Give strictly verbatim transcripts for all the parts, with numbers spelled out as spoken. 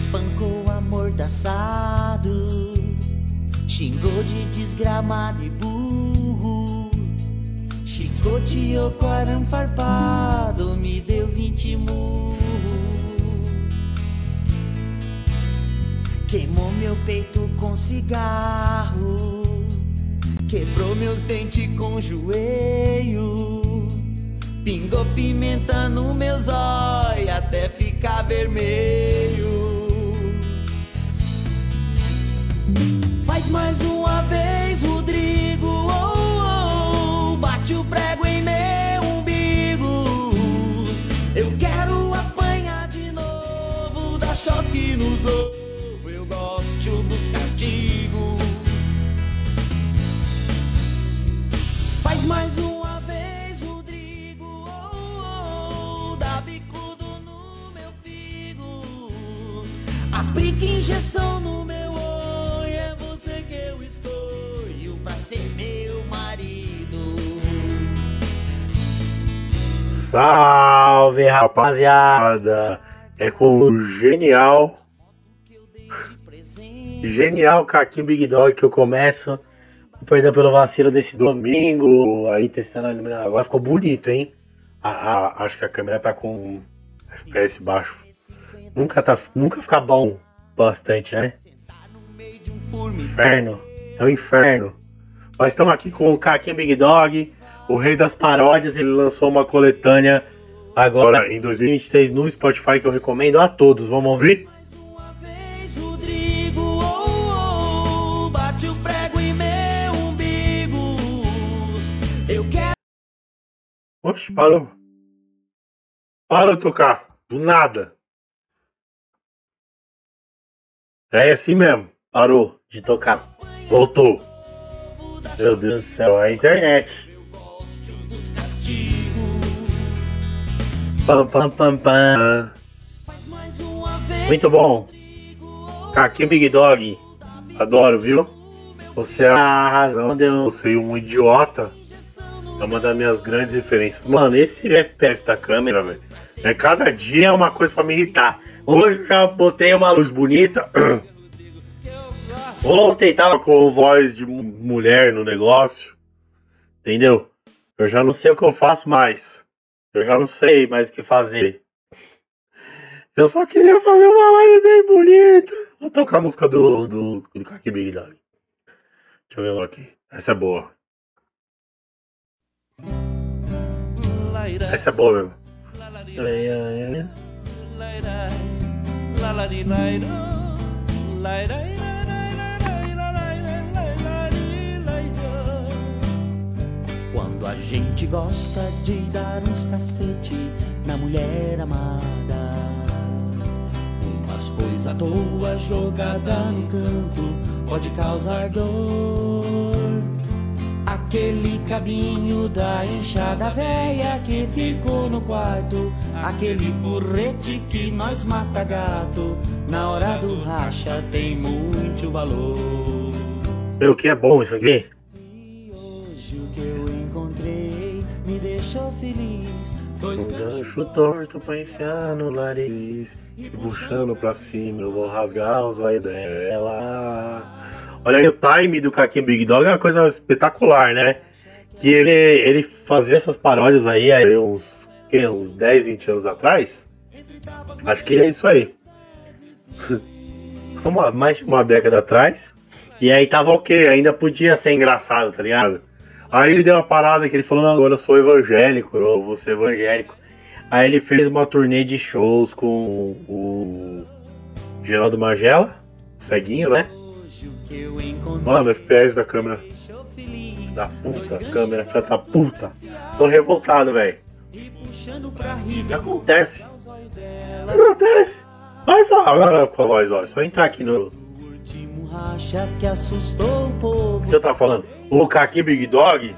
espancou amordaçado, xingou de desgramado e burro, chicoteou com arame farpado, me deu vinte murros. Queimou meu peito com cigarro, quebrou meus dentes com joelho, pingou pimenta no meus olhos até ficar vermelho. Faz mais uma vez, Rodrigo, oh, oh, bate o prego em meu umbigo. Eu quero apanhar de novo, dar choque nos ovos. Eu gosto dos castigos. Faz mais uma vez, Rodrigo, oh, oh, dá bicudo no meu figo. Aplica injeção no meu olho, é você que eu escolho pra ser meu marido. Salve, rapaziada! É com o genial Genial Caquinho Big Dog que eu começo. Perdão pelo vacilo desse domingo. Aí testando a iluminação. Agora ficou bonito, hein? A, a, acho que a câmera tá com F P S baixo. Nunca, tá, nunca fica bom bastante, né? Inferno. É um inferno. Nós estamos aqui com o Caquinho Big Dog, o rei das paródias. Ele lançou uma coletânea agora em dois mil e vinte e três no Spotify que eu recomendo a todos. Vamos ouvir? Oxe, parou. Parou de tocar. Do nada. É assim mesmo. Parou de tocar. Voltou. Meu Deus do céu, é a internet. Pam, pam, pam, pam. Muito bom. Caquinho Big Dog. Adoro, viu? Você é a razão de eu ser um idiota. É uma das minhas grandes referências. Mano, esse F P S da câmera, velho, é cada dia é uma coisa pra me irritar. Hoje eu já botei uma luz bonita. Ontem tava com voz de mulher no negócio. Entendeu? Eu já não sei o que eu faço mais. Eu já não sei mais o que fazer. Eu só queria fazer uma live bem bonita. Vou tocar a música do, do, do Caquinho Big Dog. Deixa eu ver uma aqui. Essa é boa. Essa é boa mesmo. Quando a gente gosta de dar uns cacete na mulher amada, umas coisas à toa jogada no canto pode causar dor. Aquele cabinho da enxada velha que ficou no quarto, aquele porrete que nós mata gato, na hora do racha tem muito valor. O que é bom isso aqui? E hoje o que eu encontrei me deixou feliz. Dois um gancho torto pra enfiar no nariz e puxando pra cima eu vou rasgar os olhos dela. Olha aí o time do Caquinho Big Dog, é uma coisa espetacular, né? Que ele, ele fazia essas paródias aí, aí uns, que, uns dez, vinte anos atrás. Acho que é isso aí. Uma, mais de uma década atrás. E aí tava ok, ainda podia ser engraçado, tá ligado? Aí ele deu uma parada que ele falou, não, agora eu sou evangélico, eu vou ser evangélico. Aí ele fez uma turnê de shows com o Geraldo Magela, ceguinho, né? Mano, o F P S da câmera. Da puta, câmera, filha da puta. Tô revoltado, velho. O que acontece? O que acontece? Olha só, agora com a voz, ó. É só entrar aqui no. O que eu tava falando? O Caquinho Big Dog.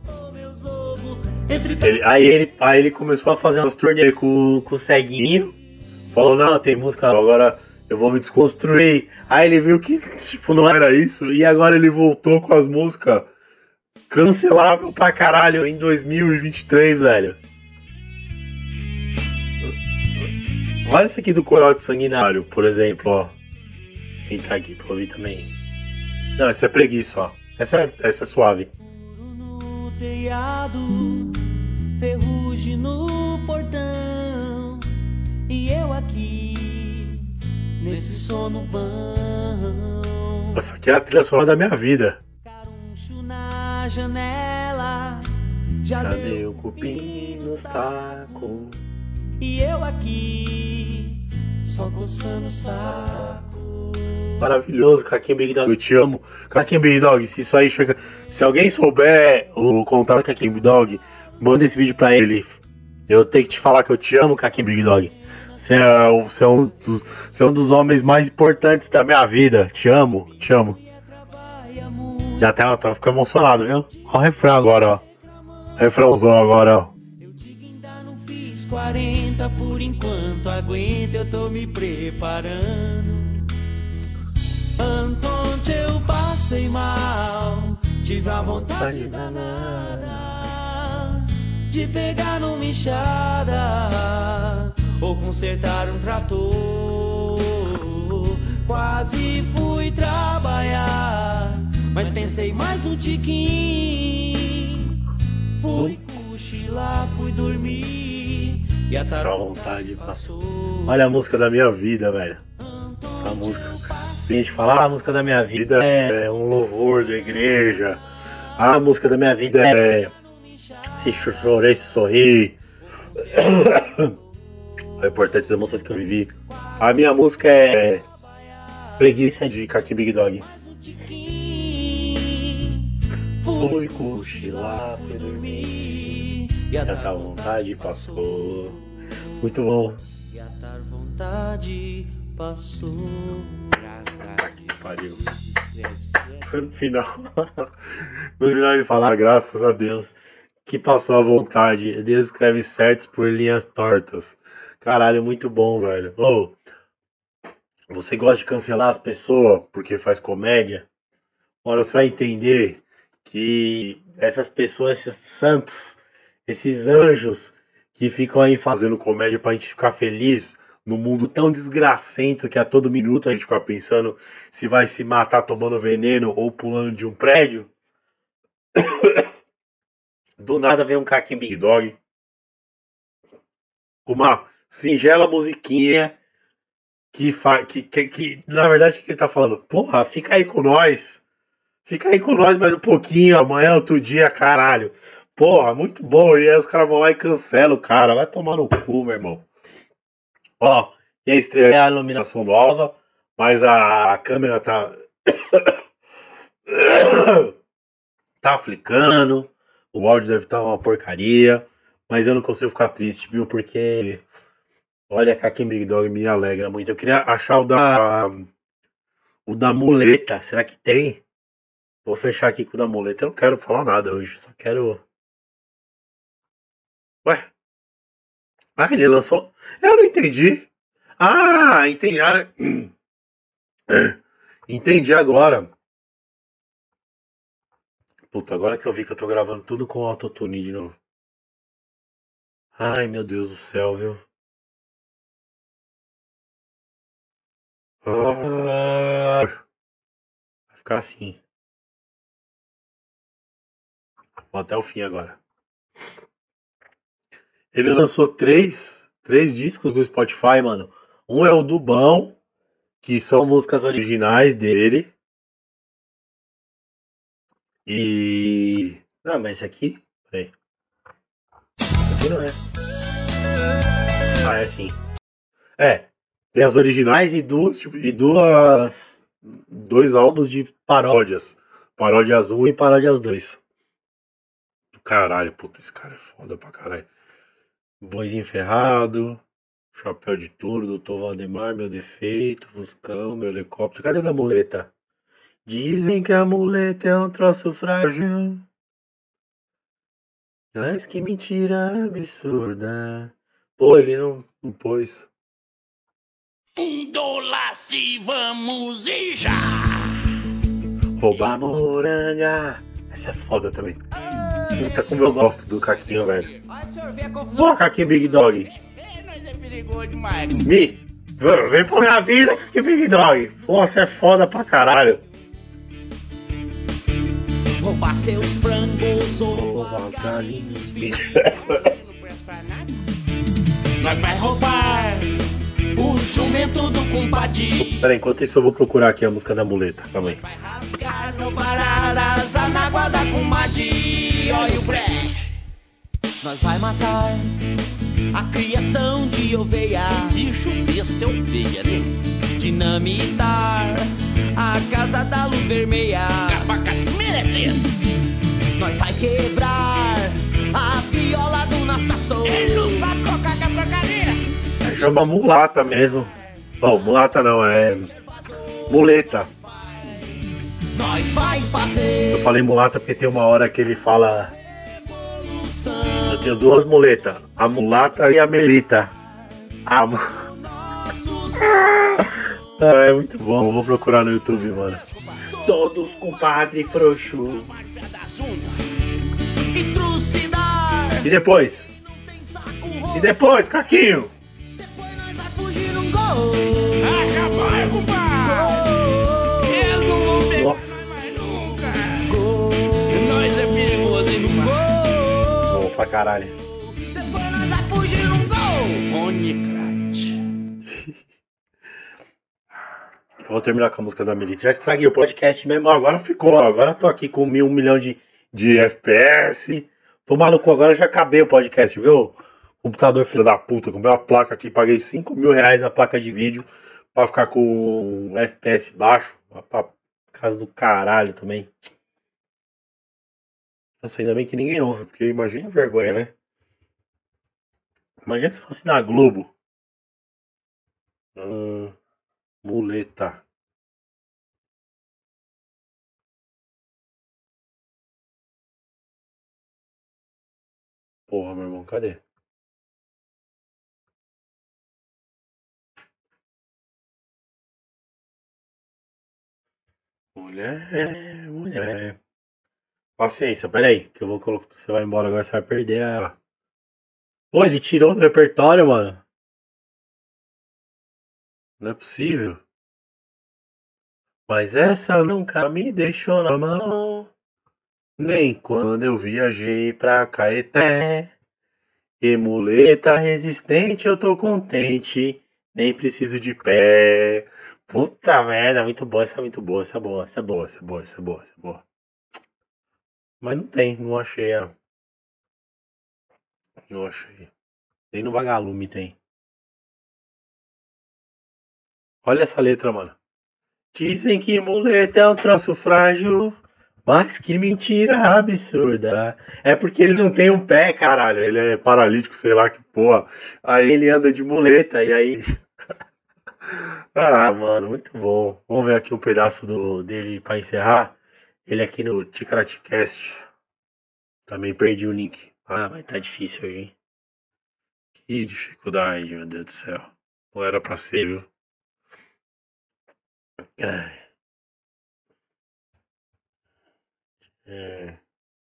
Ele, aí, ele, aí ele começou a fazer umas turnê com, com o ceguinho. Falou, não, tem música, agora eu vou me desconstruir. Aí ele viu que tipo, não era isso. E agora ele voltou com as músicas cancelável pra caralho em dois mil e vinte e três, velho. Olha esse aqui do Coiote Sanguinário, por exemplo, ó. Vou entrar aqui pra ouvir também. Não, essa é preguiça, ó. Essa é, essa é suave. No telhado, ferrugem no portão, e eu aqui, nesse sono bom. Essa aqui é a trilha sonora da minha vida. Caruncho na janela, já, Já deu deu cupim nos tacos. e eu aqui, só coçando o saco. Maravilhoso, Caquinho Big Dog. Eu te amo. Caquinho Big Dog, se isso aí chega. Se alguém souber o contato do Caquinho Big Dog, manda esse vídeo pra ele. Eu tenho que te falar que eu te amo, Caquinho Big Dog. Você é, você é, um, dos, você é um dos homens mais importantes da minha vida. Te amo, te amo. Já até eu tô ficando emocionado, viu? Olha o refrão agora, ó. Refrãozão agora, ó. Eu digo ainda não fiz quarenta por enquanto, aguenta, eu tô me preparando. Antonte eu passei mal, tive a vontade danada de pegar numa enxada ou consertar um trator. Quase fui trabalhar, mas pensei mais um tiquinho. Fui cochilar, fui dormir e a tarde A vontade passou. Olha a música da minha vida, velho. Essa música. Tem gente que fala, ah, a música da minha vida é um louvor da igreja. Ah, a música da minha vida é se chorei, se sorri. É importante as emoções que eu vivi. A minha música é Preguiça de Caquinho Big Dog. Fui cochilar, fui dormir e a tal vontade passou. Muito bom. E a tal vontade passou. Que pariu. No final, no final ele fala, ah, graças a Deus que passou a vontade. Deus escreve certos por linhas tortas. Caralho, muito bom, velho. Ô, você gosta de cancelar as pessoas porque faz comédia? Agora você vai entender que essas pessoas, esses santos, esses anjos que ficam aí fazendo comédia pra gente ficar feliz no mundo tão desgracento que a todo minuto a gente fica pensando se vai se matar tomando veneno ou pulando de um prédio. Do nada vem um Caquinho Big Dog, uma singela musiquinha que faz que, que, que na verdade o que ele tá falando? Porra, fica aí com nós. Fica aí com nós mais um pouquinho, amanhã, outro dia, caralho. Porra, muito bom. E aí os caras vão lá e cancelam o cara. Vai tomar no cu, meu irmão. Ó, e a estreia é a iluminação nova, mas a, a câmera tá... tá flicando. O áudio deve estar uma porcaria. Mas eu não consigo ficar triste, viu? Porque... olha, Caquinho Big Dog me alegra muito. Eu queria achar o da... o da muleta. Será que tem? Vou fechar aqui com o da muleta. Eu não quero falar nada hoje. Só quero... Ué? Ah, ele lançou... Eu não entendi. Ah, entendi. Ah, entendi agora. Puta, agora que eu vi que eu tô gravando tudo com autotune de novo. Ai, meu Deus do céu, viu? Ah, vai ficar assim. Vou até o fim agora. Ele lançou três, três discos do Spotify, mano. Um é o do Bão, que são músicas originais dele. E... não, mas esse aqui... peraí. Esse aqui não é. Ah, é sim. É. Tem as originais e duas, tipo, e duas... dois álbuns de paródias. Paródias um e Paródias dois. Do caralho, puta, esse cara é foda pra caralho. Boizinho Ferrado, Chapéu de Touro, Doutor Valdemar, Meu Defeito, Fuscão, Meu Helicóptero. Cadê da muleta? Dizem que a muleta é um troço frágil, mas que mentira absurda. Pô, ele não, não pôs. Um dolace, vamos e já! Roubar moranga. Essa é foda também. Puta, como eu gosto do Caquinho, velho. Pô, Caquinho Big Dog. ligou demais. Mi, vem pra minha vida que Big Dog. Você é foda pra caralho. Roubar seus frangos ou Roubar as galinhas. nós vai roubar o jumento do compadre. Pera aí, enquanto isso eu vou procurar aqui a música da muleta. Calma aí. Vai rasgar no bararas na guarda com Madi. Olha o breche. Nós vai matar a criação de oveia. Bicho besta é ovelha, né? Dinamitar a casa da luz vermelha. Carpacas meretriz. Nós vai quebrar a viola do Nastação. Ele não sabe tocar com a porcaria. Chama mulata mesmo. Bom, mulata não, é muleta. Nós vai fazer. Eu falei mulata porque tem uma hora que ele fala. Eu tenho duas muletas, a mulata e a melita. A... ah, é muito bom, eu vou procurar no YouTube, mano. Todos com padre frouxo. E depois? E depois, Caquinho? Depois nós vai fugir num gol. Acabar, compadre! Eles não vão pegar Nossa. mais nunca! Nós é perigoso, hein, compadre? Bom pra caralho. Depois nós vai fugir num gol. Onicrate. Eu vou terminar com a música da Melita. Já estraguei o podcast mesmo. Agora ficou. Agora tô aqui com mil, um milhão de, de F P S. Tô maluco, agora já acabei o podcast, viu? Computador filho da puta. Comprei uma placa aqui, paguei cinco mil reais na placa de vídeo pra ficar com o F P S baixo. Pra casa do caralho também. Nossa, ainda bem que ninguém ouve, porque imagina a vergonha, né? Imagina se fosse na Globo. Hum, muleta. Porra, meu irmão, cadê? Mulher, mulher. Paciência, peraí, que eu vou colocar. Você vai embora agora, você vai perder a. Pô, ele tirou do repertório, mano. Não é possível. Mas essa nunca me deixou na mão. Nem quando eu viajei pra Caeté. E muleta resistente, eu tô contente. Nem preciso de pé. Puta merda, muito boa, essa é muito boa, essa é boa, essa é boa, essa é boa, essa é boa, essa é boa. Mas não tem, não achei a. Não achei. Nem no Vagalume tem. Olha essa letra, mano. Dizem que muleta é um troço frágil, mas que mentira absurda. É porque ele não tem um pé, caralho. Ele é paralítico, sei lá que porra. Aí ele anda de muleta e aí. Ah, mano, muito bom. Vamos ver aqui um pedaço do, dele pra encerrar. Ele aqui no Ticaraticast. Também perdi o link. Ah, mas tá difícil hoje, hein? Que dificuldade, meu Deus do céu. Não era pra ser, viu? Ai. É.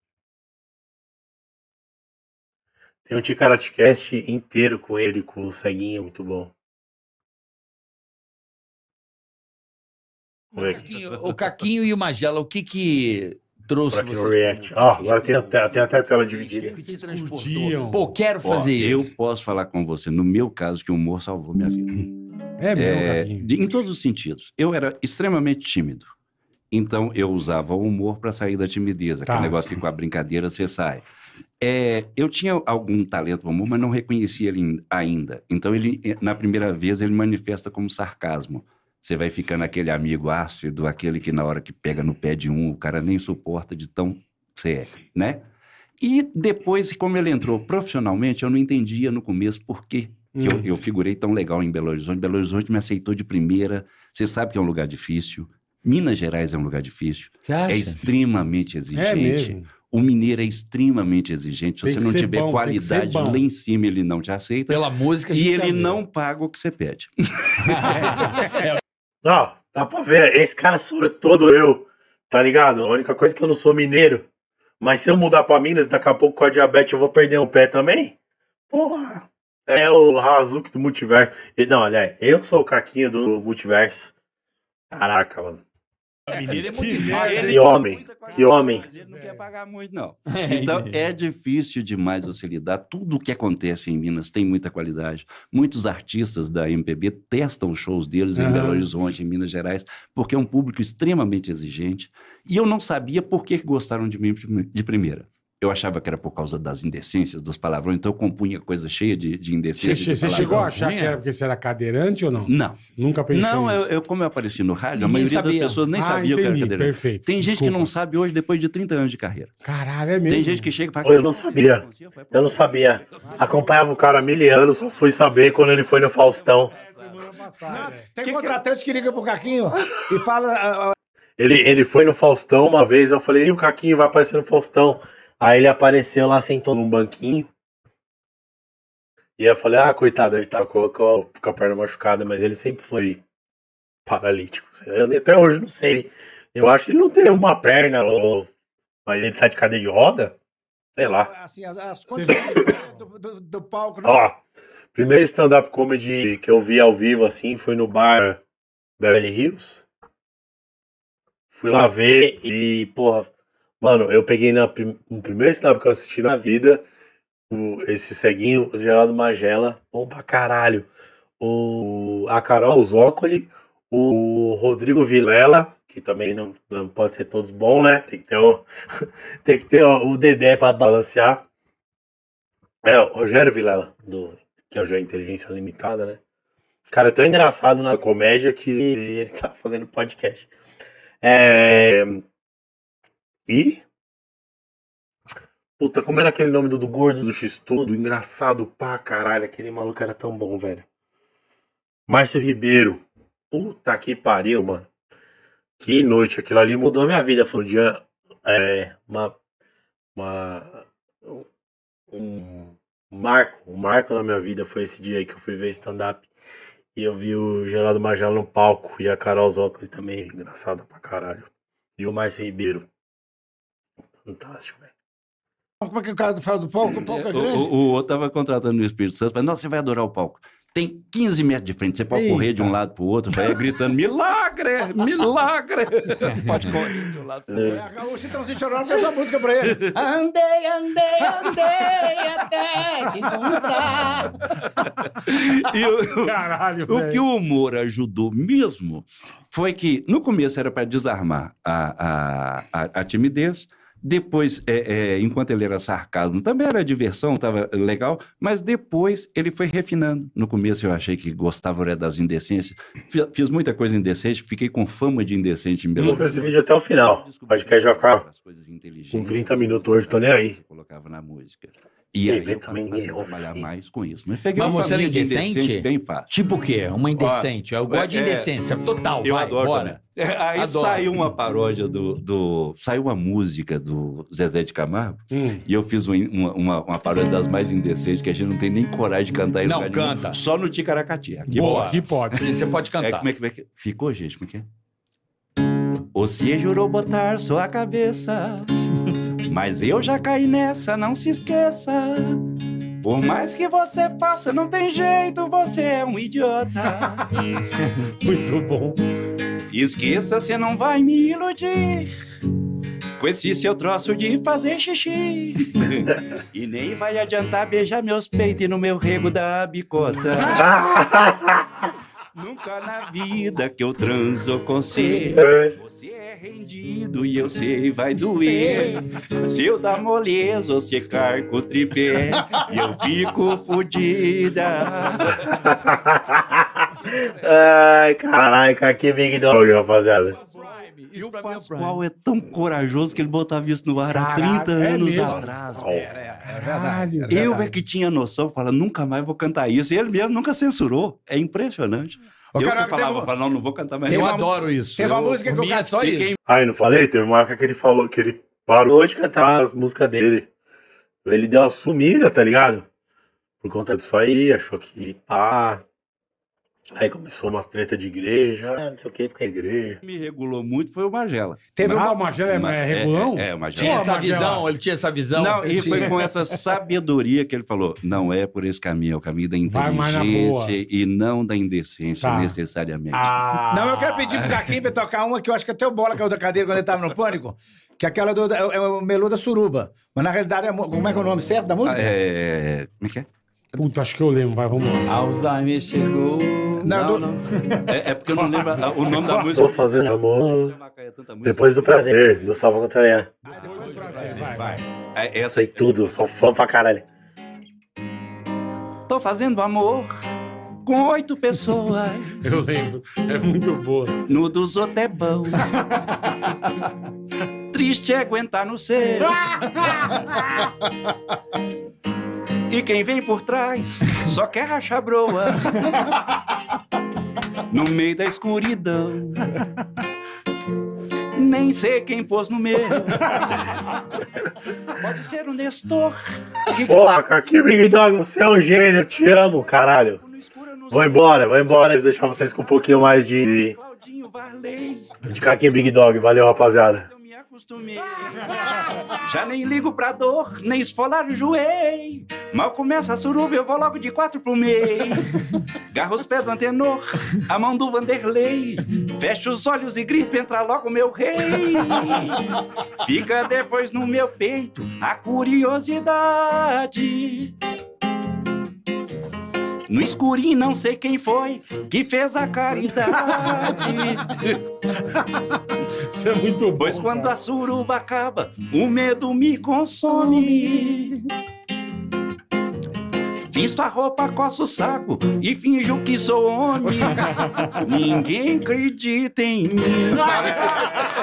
Tem um Ticaraticast inteiro com ele, com o ceguinho, muito bom. Vamos ver aqui. Caquinho, o Caquinho e o Magela, o que que trouxe Por aqui no vocês? React. Ó, agora tem até, tem até a tela dividida. Que te transportou? Curtiam. Pô, quero Ó, fazer eu isso. posso falar com você, no meu caso, que o humor salvou minha vida. É mesmo, É, Caquinho? de- em todos os sentidos. Eu era extremamente tímido. Então, eu usava o humor para sair da timidez. Aquele Tá. negócio que com a brincadeira você sai. É, eu tinha algum talento no humor, mas não reconhecia ele ainda. Então, ele, na primeira vez, ele manifesta como sarcasmo. Você vai ficando aquele amigo ácido, aquele que na hora que pega no pé de um, o cara nem suporta de tão você é, né? E depois, como ele entrou profissionalmente, eu não entendia no começo por quê que eu, eu figurei tão legal em Belo Horizonte. Belo Horizonte me aceitou de primeira. Você sabe que é um lugar difícil. Minas Gerais é um lugar difícil. Você acha? É extremamente exigente. É mesmo. O mineiro é extremamente exigente. Se Tem você que não ser tiver bom, tem que ser qualidade bom. lá em cima, ele não te aceita. Pela música, a E gente ele já viu. não paga o que você pede. Ó, dá pra ver. Esse cara sou todo eu, tá ligado? A única coisa é que eu não sou mineiro. Mas se eu mudar pra Minas, daqui a pouco com a diabetes eu vou perder um pé também? Porra! É o Hazuki do multiverso. E, não, aliás, eu sou o Caquinho do multiverso. Caraca, mano. A menina é muito Que difícil. merda. Que homem, que homem. Mas ele não quer pagar muito, não. Então, é difícil demais você lidar. Tudo o que acontece em Minas tem muita qualidade. Muitos artistas da M P B testam os shows deles em Aham. Belo Horizonte, em Minas Gerais, porque é um público extremamente exigente. E eu não sabia por que gostaram de mim de primeira. Eu achava que era por causa das indecências, dos palavrões, então eu compunha coisa cheia de, de Você, indecências. de você palavrão. chegou a achar Ruim, que é? era porque você era cadeirante ou não? Não. Nunca pensei Não, eu, nisso. eu- como eu apareci no rádio, a Ninguém maioria sabia. das pessoas nem Ah, sabia que eu era entendi, cadeirante. perfeito. Tem gente Desculpa. que não sabe hoje, depois de trinta anos de carreira. Caralho, é mesmo. Tem gente que chega e fala... Eu não sabia. Eu não sabia. Acompanhava o cara há mil anos, só fui saber quando ele foi no Faustão. Semana passada, é. Tem contratante que liga pro Caquinho e fala. ah, ah, Ele, ele foi no Faustão uma vez, eu falei, e o Caquinho vai aparecer no Faustão. Aí ele apareceu lá, sentou num banquinho. E eu falei, ah, coitado, ele tá com, com, a- com a perna machucada, mas ele sempre foi paralítico. Eu até hoje não sei. Eu acho que ele não tem uma perna, ou- mas ele tá de cadeira de roda? Sei lá. assim, as, as condições do, do- do palco. Não. Ó, primeiro stand-up comedy que eu vi ao vivo, assim, foi no bar Beverly Hills. Fui lá ver e, porra, mano, eu peguei na prim- no primeiro stand-up que eu assisti na vida, o- esse ceguinho, o Geraldo Magela, bom pra caralho. O, a Carol Zócoli, o Rodrigo Vilela, que também não, não pode ser todos bons, né? Tem que ter o, tem que ter o, o Dedé pra balancear. É, o Rogério Vilela, do, que é o Já Inteligência Limitada, né? Cara, é tão engraçado na comédia que ele tá fazendo podcast. É... E... Puta, como era aquele nome do, do gordo do X-Tudo? Engraçado pra caralho. Aquele maluco era tão bom, velho. Márcio Ribeiro. Puta que pariu, mano. Que noite. Aquilo ali mudou a minha vida. Foi um dia... É... Uma... Uma... Um marco. Um marco na minha vida foi esse dia aí que eu fui ver stand-up. E eu vi o Geraldo Magela no palco. E a Carol Zócoli também. Engraçada pra caralho. E o Márcio Ribeiro. Fantástico, velho. Como é que o cara fala do palco? O palco é O, grande. o, o outro estava contratando no Espírito Santo, falei, nossa, você vai adorar o palco. Tem quinze metros de frente, você pode Eita. correr de um lado para o outro, vai gritando, milagre, milagre. Pode correr de um lado para o outro. É, o Chitãozinho Chororó fez uma música pra ele. Andei, andei, andei até te encontrar. E o, Caralho, o velho. que o humor ajudou mesmo foi que, no começo era para desarmar a, a, a, a timidez, depois, é, é, enquanto ele era sarcasmo, também era diversão, estava legal, mas depois ele foi refinando. No começo eu achei que gostava era das indecências, Fi- fiz muita coisa indecente, fiquei com fama de indecente em Belo Vamos ver esse vídeo até o final. O podcast vai ficar com trinta minutos hoje, tô nem aí. Colocava na música. E E aí vem eu também passei a ninguém ouve trabalhar isso aí. mais com isso. Mas peguei Mas uma você era família de indecente? indecentes bem fácil. Tipo o quê? Uma indecente. Eu gosto de é- indecência total. Eu vai, adoro bora. também. É, aí Adoro. saiu uma paródia do, do... Saiu uma música do Zezé de Camargo Hum. e eu fiz uma, uma, uma- uma paródia das mais indecentes que a gente não tem nem coragem de cantar em Não, lugar nenhum, canta. Só no Ticaracati. Aqui Boa. pode. Que pode. E você pode É, cantar. como é que vai que... Ficou, gente? Como é que é? Você jurou botar sua cabeça, mas eu já caí nessa, não se esqueça. Por mais que você faça, não tem jeito, você é um idiota. Muito bom. Esqueça, você não vai me iludir com esse seu troço de fazer xixi. E nem vai adiantar beijar meus peitos e no meu rego da bicota. Nunca na vida que eu transo com você, você é rendido e eu sei vai doer. Se eu dar moleza, você carca o tripé e eu fico fodida. Ai, caralho, que Big Dog, rapaziada. E o Pascoal é tão corajoso que ele botava isso no ar há Caralho, trinta é anos mesmo? atrás. É verdade. Caralho. Eu é que tinha noção, fala, nunca mais vou cantar isso. E ele mesmo nunca censurou. É impressionante. Ô, eu caraca, que falava, teve um- falava, não, não vou cantar mais. Eu uma- adoro isso. tem uma Eu- música que por o mim cara- é só E isso. quem- Aí, não falei? Teve uma época que ele falou que ele parou de cantar as músicas dele. Ele deu uma sumida, tá ligado? Por conta disso aí, achou que pá. Aí começou umas treta de igreja, ah, não sei o que, porque é igreja. Me regulou muito foi o Magela. Teve Ah, uma... o Magela é, Ma- é regulão? É, é, o Magela. Tinha Pô, essa Magela. visão, ele tinha essa visão. Não, e foi tinha. com essa sabedoria que ele falou: não é por esse caminho, é o caminho da Vai mais na boa. inteligência e não da indecência Tá. necessariamente. Ah. Não, eu quero pedir pro Caquinho pra tocar uma que eu acho que até o Bola caiu da cadeira quando ele tava no Pânico, que é aquela do, é, é o Melô da Suruba. Mas na realidade, é, mo- como é que é o nome certo da música? Ah, é, como é que é? Puta, acho que eu lembro, vai, vamos lá. Alzheimer chegou. Não, do- É, é porque eu não lembro a- o nome da Tô música. fazendo amor É tanta música. depois do prazer, do Salva Contrariar. Vai, vai. É, essa Sei tudo, sou fã pra caralho. Tô fazendo amor com oito pessoas. Eu lembro. É muito boa. No dos outros é bom. Triste é aguentar no seu. E quem vem por trás só quer rachar broa. No meio da escuridão. Nem sei quem pôs no meio. Pode ser o Nestor. que Porra, aqui, Big Dog, você é um gênio, eu te amo, caralho. no escuro eu não Vou sei. embora, vou embora e deixar vocês com um pouquinho mais de, Claudinho Varley. de Caquinho Big Dog. Valeu, rapaziada. Eu me acostumei. Já nem ligo pra dor, nem esfolar o joelho. Mal começa a suruba, eu vou logo de quatro pro meio. Garro os pés do antenor, a mão do Vanderlei. Fecho os olhos e grito, entra logo meu rei. Fica depois no meu peito a curiosidade. No escurinho não sei quem foi que fez a caridade. Isso é muito bom. Pois quando cara. a suruba acaba, o medo me consome. Visto a roupa, coço o saco e finjo que sou homem. Ninguém acredita em mim.